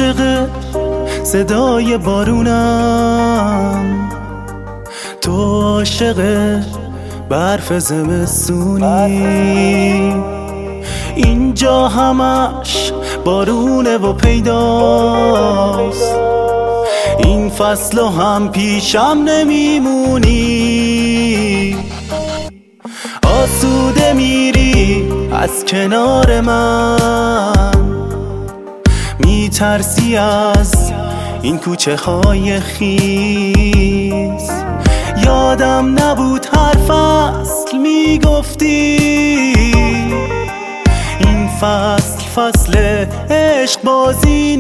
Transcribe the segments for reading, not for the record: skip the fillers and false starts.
عاشق صدای بارونم، تو عاشق برف زمستونی. اینجا همش بارونه و پیداست، این فصل هم پیشم نمیمونی. آسوده میری از کنار من، میترسی از این کوچه های خیس. یادم نبود هر فصل میگفتی این فصل عشق بازی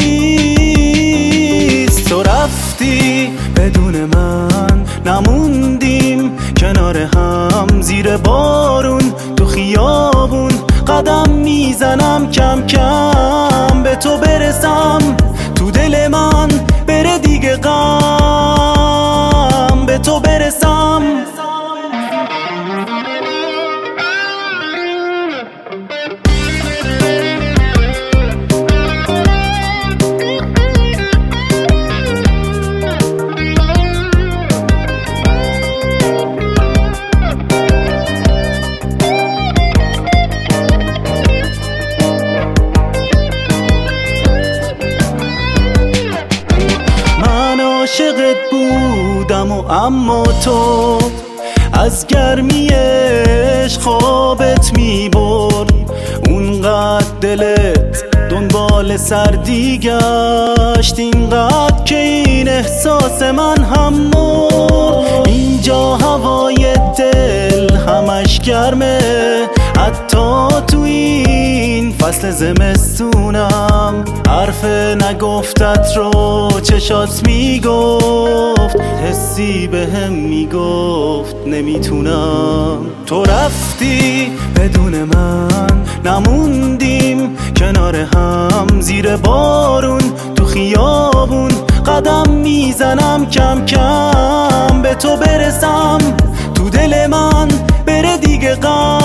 نیست. تو رفتی بدون من، نموندیم کنار هم زیر بارون تو خیابون. قدم میزنم کم کم به تو برسم، تو دل من بره دیگه غم به تو برسم. عاشقت بودم و اما تو از گرمی عشق خوابت میبرد. اونقدر دلت دنبال سردی گشت، اینقدر که این احساس من هم مرد. اینجا هوای دل همش گرمه، حتی تو این فصل زمستونم. حرف نگفتت رو چشات میگفت، حسی به هم میگفت نمیتونم. تو رفتی بدون من، نموندیم کنار هم زیر بارون تو خیابون. قدم میزنم کم کم به تو برسم، تو دل من بره دیگه غم